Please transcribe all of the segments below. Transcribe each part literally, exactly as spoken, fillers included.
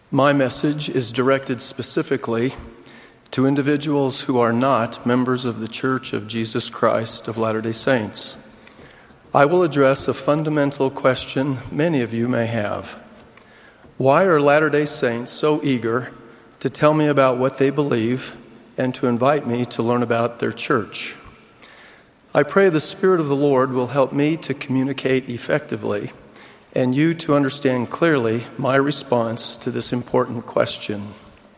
My message is directed specifically to individuals who are not members of the Church of Jesus Christ of Latter-day Saints. I will address a fundamental question many of you may have. Why are Latter-day Saints so eager to tell me about what they believe and to invite me to learn about their church? I pray the Spirit of the Lord will help me to communicate effectively and you to understand clearly my response to this important question.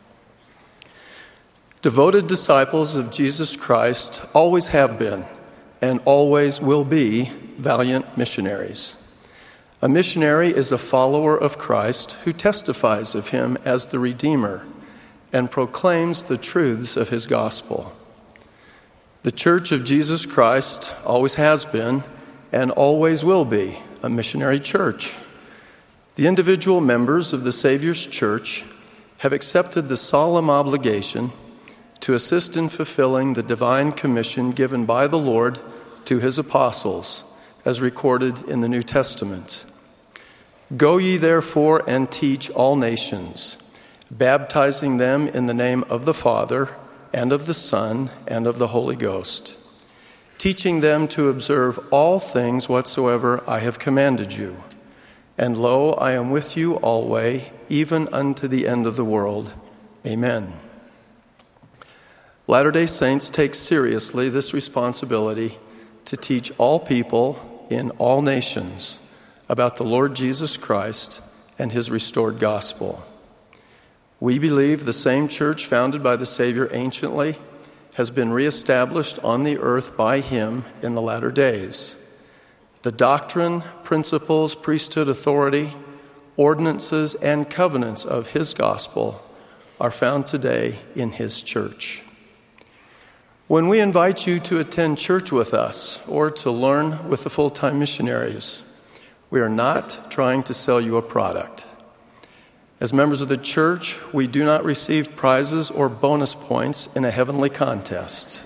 Devoted disciples of Jesus Christ always have been and always will be valiant missionaries. A missionary is a follower of Christ who testifies of him as the Redeemer and proclaims the truths of his gospel. The Church of Jesus Christ always has been and always will be a missionary church. The individual members of the Savior's Church have accepted the solemn obligation to assist in fulfilling the divine commission given by the Lord to his apostles, as recorded in the New Testament. Go ye therefore and teach all nations, baptizing them in the name of the Father, and of the Son, and of the Holy Ghost, teaching them to observe all things whatsoever I have commanded you. And lo, I am with you always, even unto the end of the world. Amen. Latter-day Saints take seriously this responsibility to teach all people in all nations about the Lord Jesus Christ and his restored gospel. We believe the same church founded by the Savior anciently has been reestablished on the earth by him in the latter days. The doctrine, principles, priesthood authority, ordinances, and covenants of his gospel are found today in his church. When we invite you to attend church with us or to learn with the full-time missionaries, we are not trying to sell you a product. As members of the church, we do not receive prizes or bonus points in a heavenly contest.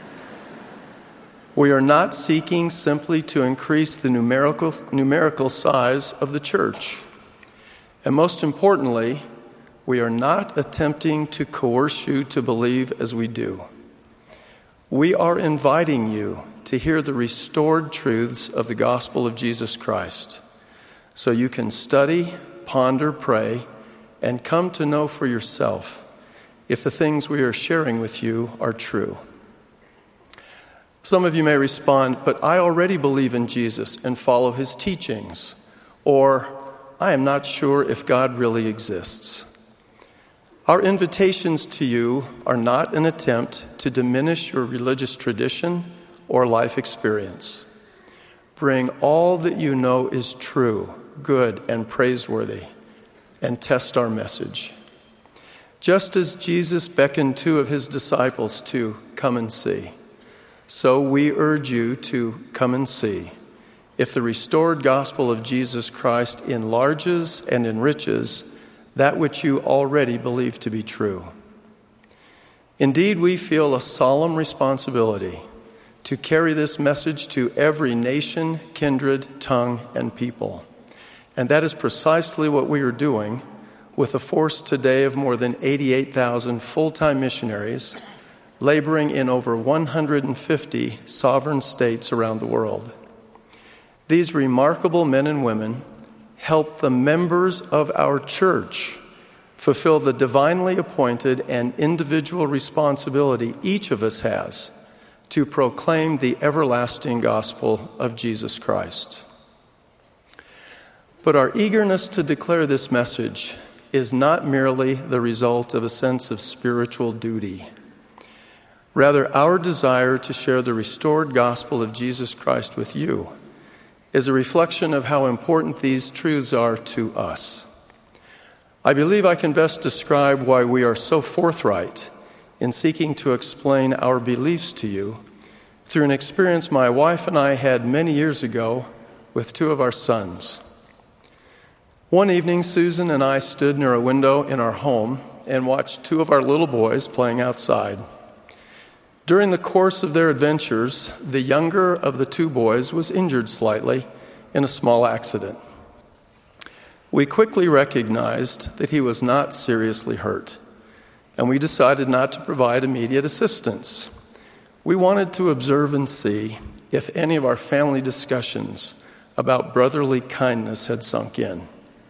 We are not seeking simply to increase the numerical, numerical size of the church. And most importantly, we are not attempting to coerce you to believe as we do. We are inviting you to hear the restored truths of the gospel of Jesus Christ so you can study, ponder, pray, and come to know for yourself if the things we are sharing with you are true. Some of you may respond, but I already believe in Jesus and follow his teachings, or I am not sure if God really exists. Our invitations to you are not an attempt to diminish your religious tradition or life experience. Bring all that you know is true, good, and praiseworthy, and test our message. Just as Jesus beckoned two of his disciples to come and see, so we urge you to come and see if the restored gospel of Jesus Christ enlarges and enriches that which you already believe to be true. Indeed, we feel a solemn responsibility to carry this message to every nation, kindred, tongue, and people. And that is precisely what we are doing with a force today of more than eighty-eight thousand full-time missionaries laboring in over one hundred fifty sovereign states around the world. These remarkable men and women help the members of our church fulfill the divinely appointed and individual responsibility each of us has to proclaim the everlasting gospel of Jesus Christ. But our eagerness to declare this message is not merely the result of a sense of spiritual duty. Rather, our desire to share the restored gospel of Jesus Christ with you is a reflection of how important these truths are to us. I believe I can best describe why we are so forthright in seeking to explain our beliefs to you through an experience my wife and I had many years ago with two of our sons. One evening, Susan and I stood near a window in our home and watched two of our little boys playing outside. During the course of their adventures, the younger of the two boys was injured slightly in a small accident. We quickly recognized that he was not seriously hurt, and we decided not to provide immediate assistance. We wanted to observe and see if any of our family discussions about brotherly kindness had sunk in.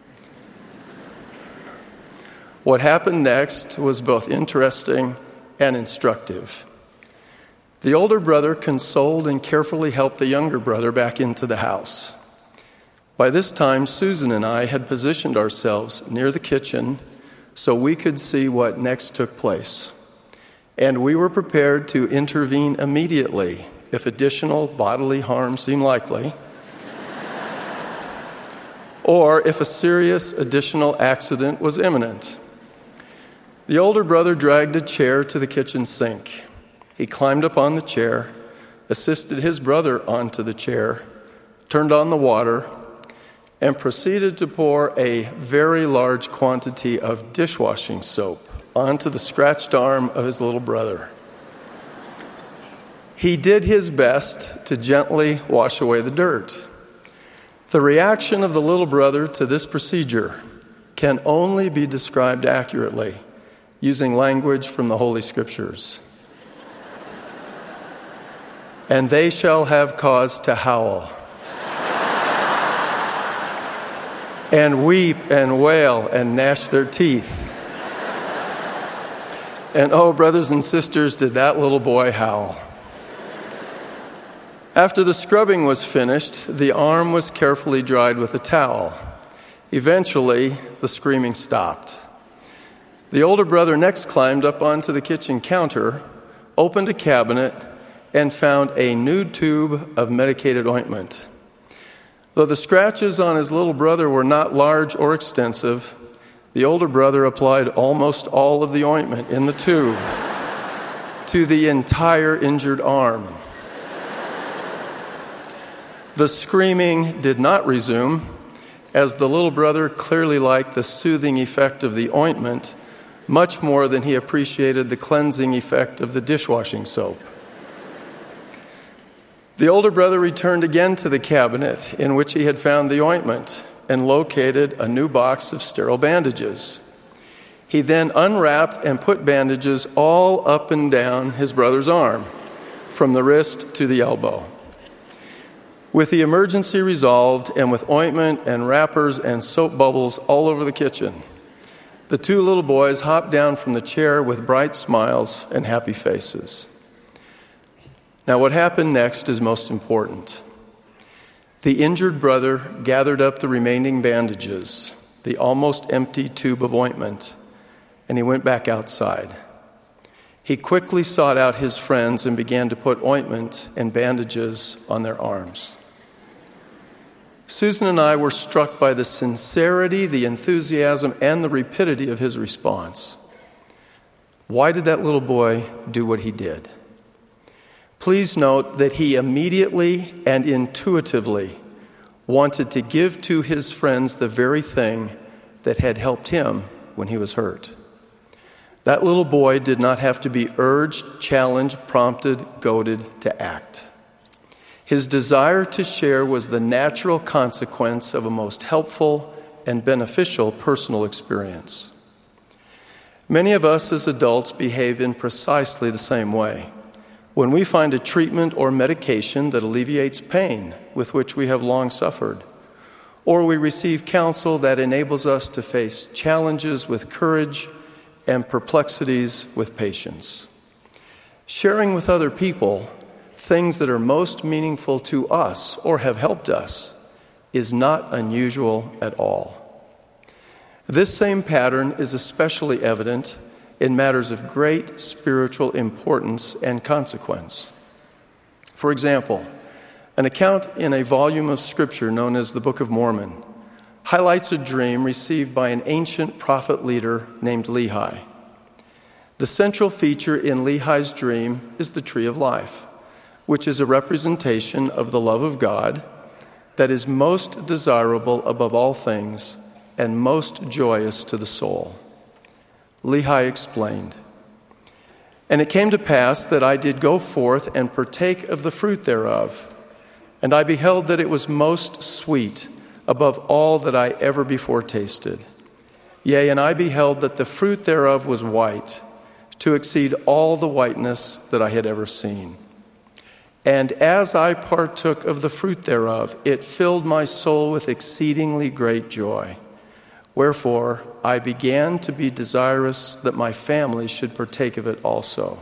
What happened next was both interesting and instructive. The older brother consoled and carefully helped the younger brother back into the house. By this time, Susan and I had positioned ourselves near the kitchen so we could see what next took place. And we were prepared to intervene immediately if additional bodily harm seemed likely, or if a serious additional accident was imminent. The older brother dragged a chair to the kitchen sink. He climbed up on the chair, assisted his brother onto the chair, turned on the water, and proceeded to pour a very large quantity of dishwashing soap onto the scratched arm of his little brother. He did his best to gently wash away the dirt. The reaction of the little brother to this procedure can only be described accurately using language from the Holy Scriptures. And they shall have cause to howl, and weep and wail and gnash their teeth. And oh, brothers and sisters, did that little boy howl. After the scrubbing was finished, the arm was carefully dried with a towel. Eventually, the screaming stopped. The older brother next climbed up onto the kitchen counter, opened a cabinet, and found a new tube of medicated ointment. Though the scratches on his little brother were not large or extensive, the older brother applied almost all of the ointment in the tube to the entire injured arm. The screaming did not resume, as the little brother clearly liked the soothing effect of the ointment much more than he appreciated the cleansing effect of the dishwashing soap. The older brother returned again to the cabinet in which he had found the ointment and located a new box of sterile bandages. He then unwrapped and put bandages all up and down his brother's arm, from the wrist to the elbow. With the emergency resolved, and with ointment and wrappers and soap bubbles all over the kitchen, the two little boys hopped down from the chair with bright smiles and happy faces. Now, what happened next is most important. The injured brother gathered up the remaining bandages, the almost empty tube of ointment, and he went back outside. He quickly sought out his friends and began to put ointment and bandages on their arms. Susan and I were struck by the sincerity, the enthusiasm, and the rapidity of his response. Why did that little boy do what he did? Please note that he immediately and intuitively wanted to give to his friends the very thing that had helped him when he was hurt. That little boy did not have to be urged, challenged, prompted, goaded to act. His desire to share was the natural consequence of a most helpful and beneficial personal experience. Many of us as adults behave in precisely the same way. When we find a treatment or medication that alleviates pain with which we have long suffered, or we receive counsel that enables us to face challenges with courage and perplexities with patience. Sharing with other people things that are most meaningful to us or have helped us is not unusual at all. This same pattern is especially evident in matters of great spiritual importance and consequence. For example, an account in a volume of Scripture known as the Book of Mormon highlights a dream received by an ancient prophet leader named Lehi. The central feature in Lehi's dream is the tree of life, which is a representation of the love of God that is most desirable above all things and most joyous to the soul. Lehi explained, "And it came to pass that I did go forth and partake of the fruit thereof, and I beheld that it was most sweet, above all that I ever before tasted. Yea, and I beheld that the fruit thereof was white, to exceed all the whiteness that I had ever seen. And as I partook of the fruit thereof, it filled my soul with exceedingly great joy. Wherefore I began to be desirous that my family should partake of it also.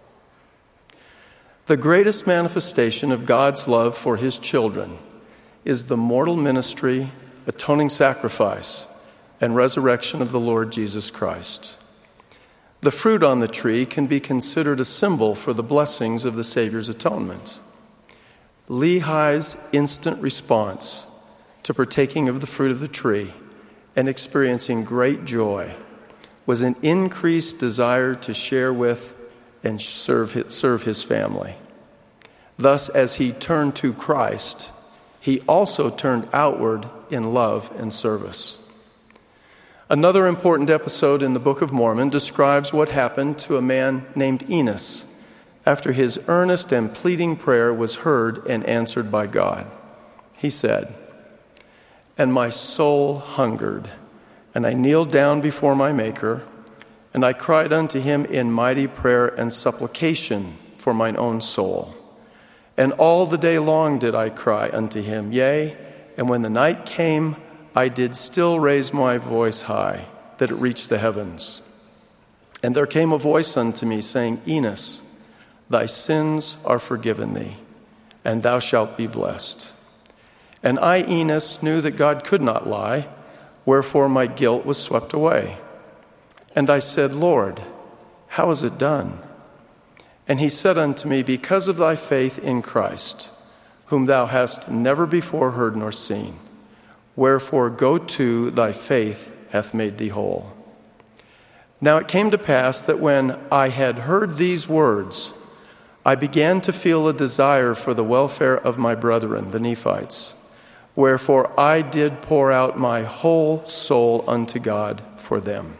The greatest manifestation of God's love for his children is the mortal ministry, atoning sacrifice, and resurrection of the Lord Jesus Christ. The fruit on the tree can be considered a symbol for the blessings of the Savior's atonement. Lehi's instant response to partaking of the fruit of the tree and experiencing great joy was an increased desire to share with and serve his, serve his family. Thus, as he turned to Christ, he also turned outward in love and service. Another important episode in the Book of Mormon describes what happened to a man named Enos after his earnest and pleading prayer was heard and answered by God. He said, "And my soul hungered, and I kneeled down before my Maker, and I cried unto him in mighty prayer and supplication for mine own soul. And all the day long did I cry unto him, yea, and when the night came, I did still raise my voice high, that it reached the heavens. And there came a voice unto me, saying, Enos, thy sins are forgiven thee, and thou shalt be blessed. And I, Enos, knew that God could not lie, wherefore my guilt was swept away. And I said, Lord, how is it done? And he said unto me, because of thy faith in Christ, whom thou hast never before heard nor seen. Wherefore go to, thy faith hath made thee whole. Now it came to pass that when I had heard these words, I began to feel a desire for the welfare of my brethren, the Nephites. Wherefore I did pour out my whole soul unto God for them.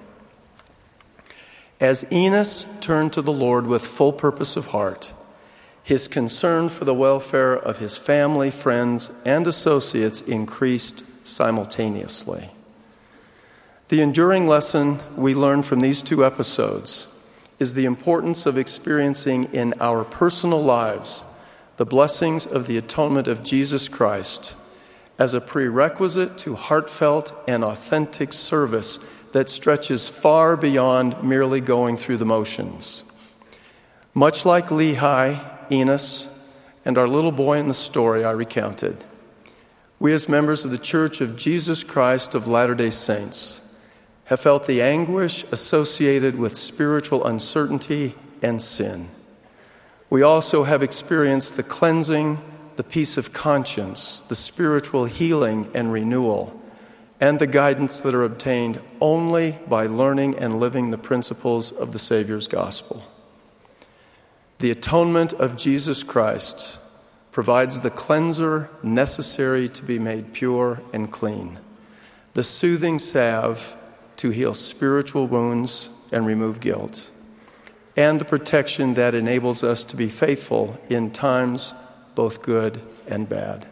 As Enos turned to the Lord with full purpose of heart, his concern for the welfare of his family, friends, and associates increased simultaneously. The enduring lesson we learn from these two episodes is the importance of experiencing in our personal lives the blessings of the atonement of Jesus Christ as a prerequisite to heartfelt and authentic service that stretches far beyond merely going through the motions. Much like Lehi, Enos, and our little boy in the story I recounted, we as members of the Church of Jesus Christ of Latter-day Saints have felt the anguish associated with spiritual uncertainty and sin. We also have experienced the cleansing, the peace of conscience, the spiritual healing and renewal, and the guidance that are obtained only by learning and living the principles of the Savior's gospel. The atonement of Jesus Christ provides the cleanser necessary to be made pure and clean, the soothing salve to heal spiritual wounds and remove guilt, and the protection that enables us to be faithful in times both good and bad.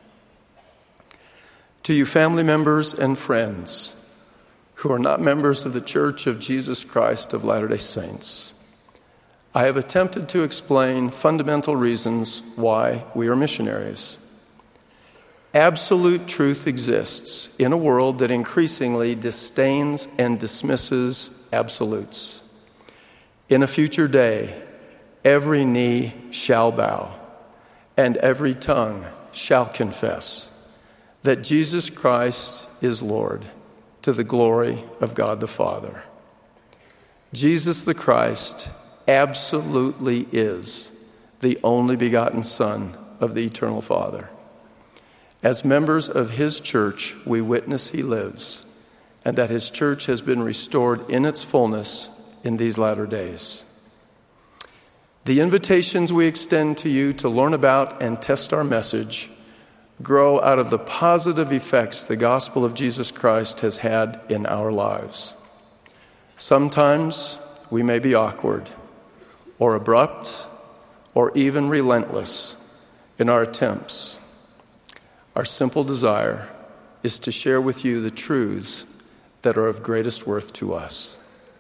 To you family members and friends who are not members of the Church of Jesus Christ of Latter-day Saints, I have attempted to explain fundamental reasons why we are missionaries. Absolute truth exists in a world that increasingly disdains and dismisses absolutes. In a future day, every knee shall bow, and every tongue shall confess that Jesus Christ is Lord, to the glory of God the Father. Jesus the Christ absolutely is the only begotten Son of the Eternal Father. As members of his church, we witness he lives, and that his church has been restored in its fullness in these latter days. The invitations we extend to you to learn about and test our message grow out of the positive effects the gospel of Jesus Christ has had in our lives. Sometimes we may be awkward, or abrupt, or even relentless in our attempts. Our simple desire is to share with you the truths that are of greatest worth to us.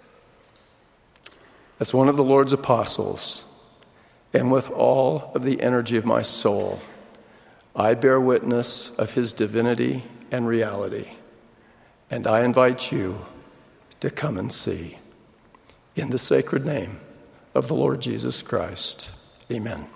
As one of the Lord's apostles, and with all of the energy of my soul, I bear witness of his divinity and reality, and I invite you to come and see. In the sacred name of the Lord Jesus Christ, amen.